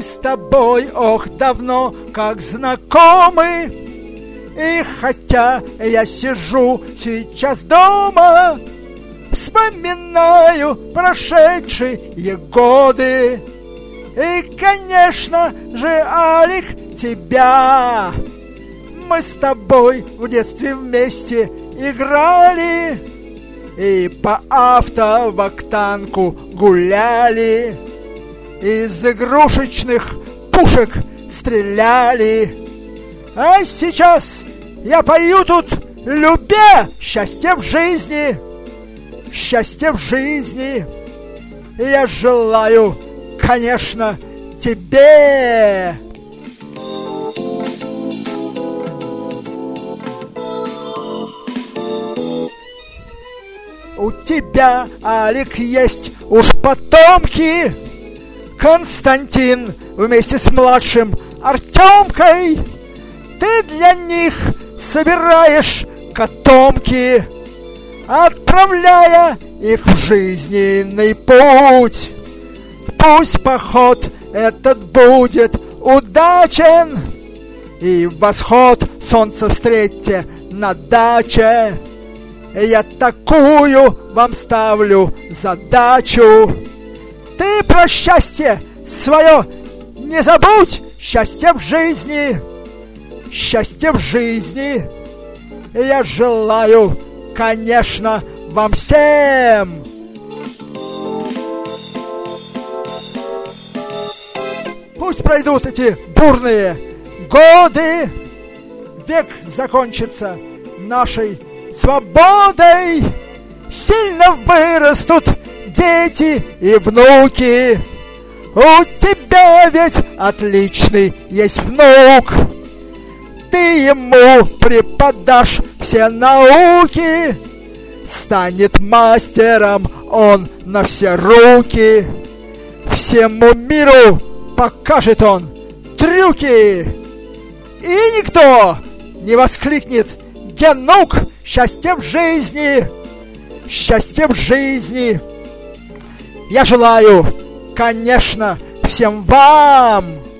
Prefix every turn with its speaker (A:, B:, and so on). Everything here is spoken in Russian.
A: с тобой, ох, давно как знакомы. И хотя я сижу сейчас дома, вспоминаю прошедшие годы. И, конечно же, Алик, тебя. Мы с тобой в детстве вместе играли и по автовоктанку гуляли, из игрушечных пушек стреляли. А сейчас я пою тут, любя, счастье в жизни, счастье в жизни. Я желаю, конечно, тебе. У тебя, Алик, есть уж потомки. Константин вместе с младшим Артемкой. Ты для них собираешь котомки, отправляя их в жизненный путь. Пусть поход этот будет удачен, и восход солнца встретьте на даче. Я такую вам ставлю задачу. Ты про счастье свое не забудь, счастье в жизни, счастье в жизни. Я желаю, конечно, вам всем. Пусть пройдут эти бурные годы, век закончится нашей свободой, сильно вырастут дети и внуки. У тебя ведь отличный есть внук. Ты ему преподашь все науки, станет мастером он на все руки. Всему миру покажет он трюки, и никто не воскликнет: Генук, счастье в жизни, счастье в жизни. Я желаю, конечно, всем вам